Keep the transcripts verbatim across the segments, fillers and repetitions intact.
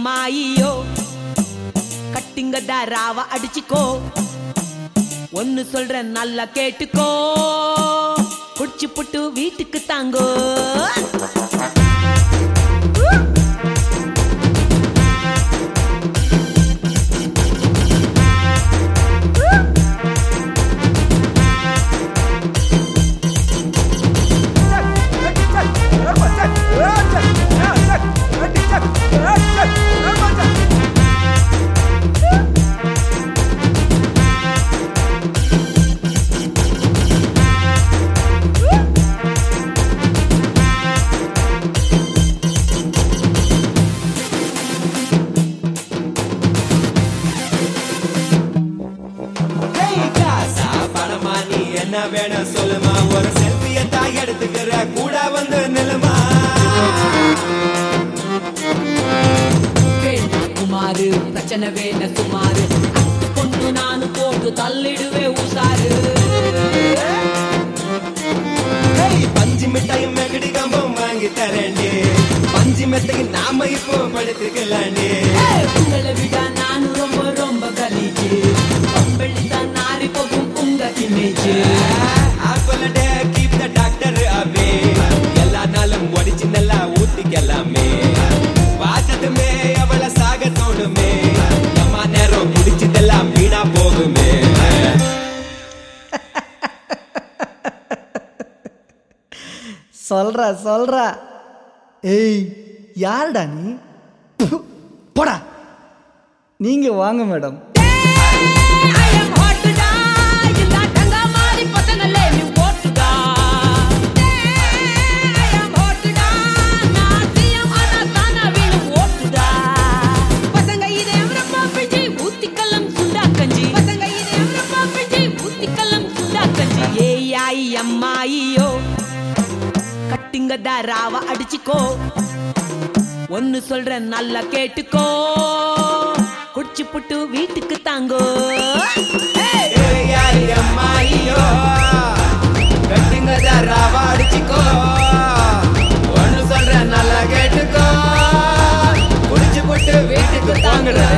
அம்மாயியோ கட்டிங்கதா ராவ அடிச்சுக்கோ ஒன்னு சொல்ற நல்லா கேட்டுக்கோ குடிச்சு புட்டு வீட்டுக்கு தாங்கோ என்ன வேணும் சொல்லுமா ஒரு செல்ஃபிய தாய் எடுத்துக்கிற கூட வந்து நிலுமா குமாரு பிரச்சனை வேண சுமாரு கொண்டு நானு போட்டு தள்ளிடுவே உசாரு பஞ்சு மிட்டாயும் மெகடி கம்பம் வாங்கி தரேன்டி பஞ்சு மெத்தைக்கு நாம இப்போ படுத்துக்கலாண்டி உங்களை விட நானு ரொம்ப ரொம்ப கலீச்சு பம்பெளிதான் நாரி போகும் உங்க image apple a day keep the doctor away எல்லா நாளும் ஒடிச்சு நல்லா ஊத்திக்கலாமே பார்த்ததுமே அவளை சாக தோணுமே அம்மா நேரம் குடிச்சதெல்லாம் வீணா போகுமே சொல்றா சொல்றா ஏய் யாருடா நீ போடா நீங்க வாங்க மேடம் அம்மாயியோ கட்டிங்கதா ராவ அடிச்சுக்கோ ஒன்னு சொல்ற நல்லா கேட்டுக்கோ குடிச்சு புட்டு வீட்டுக்கு தாங்கோ அம்மாயியோ கட்டிங்கதா ராவ அடிச்சுக்கோ ஒன்னு சொல்ற நல்லா கேட்டுக்கோ குடிச்சு புட்டு வீட்டுக்கு தாங்கடா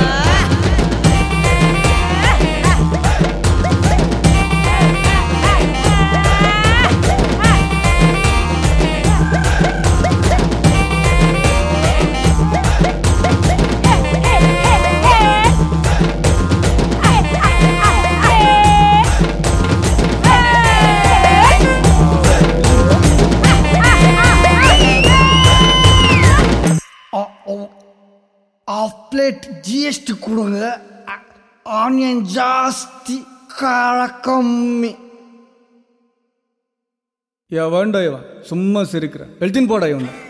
ஆஃப் பிளேட் ஜிஎஸ்டி கொடுங்க ஆனியன் ஜாஸ்தி கார கம்மி வேண்டா இவன் சும்மா சிரிக்கிறேன் எழுத்தின் போடா இவன்